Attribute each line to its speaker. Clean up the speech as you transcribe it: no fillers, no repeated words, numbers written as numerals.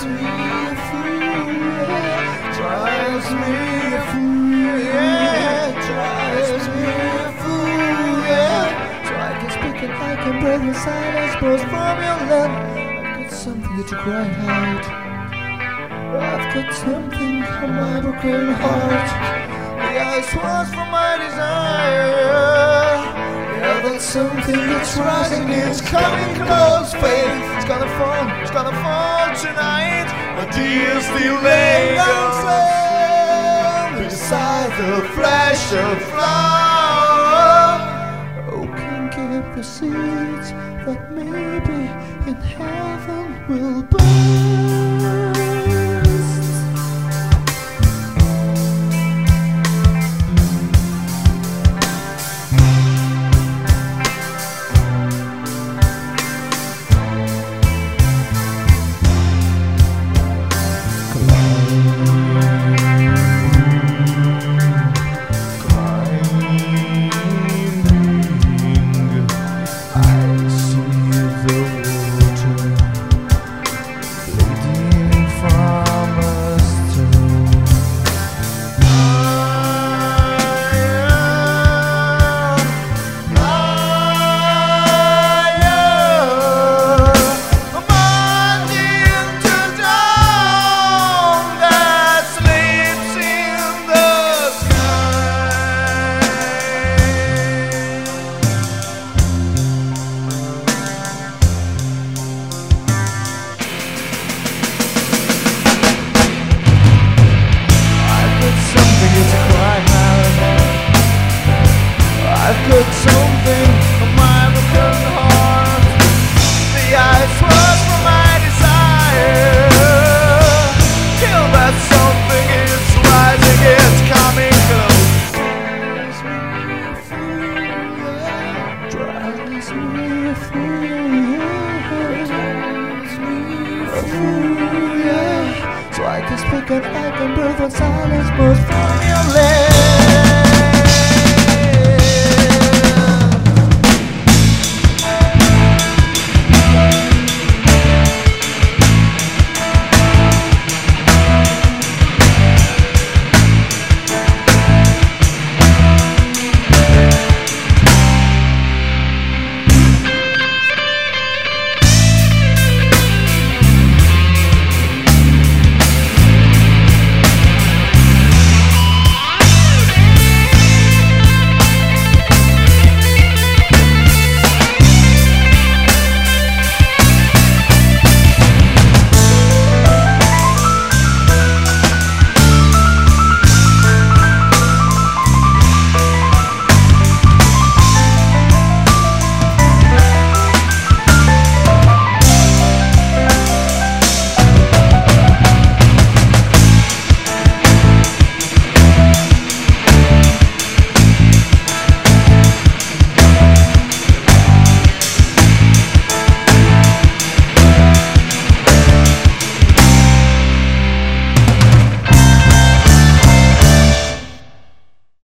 Speaker 1: drives me a fool, yeah. Drives me a fool, yeah. Drives me a fool, yeah. So I can speak and I can breathe in silence, burst from your love. I've got something to cry out. I've got something on my broken heart. The ice was for my desire. Yeah, that's something that's rising, it's coming close. Faith, it's gonna fall tonight. My tears still lay down beside the flash of flower. Oh, can give the seeds that maybe in heaven will burn. I've got something on my broken heart. The ice was for my desire. Till that something is rising, it's coming close. Drives me a fool, yeah. Drives me a fool, yeah. So I can speak and I can breathe when silence bursts from your lips.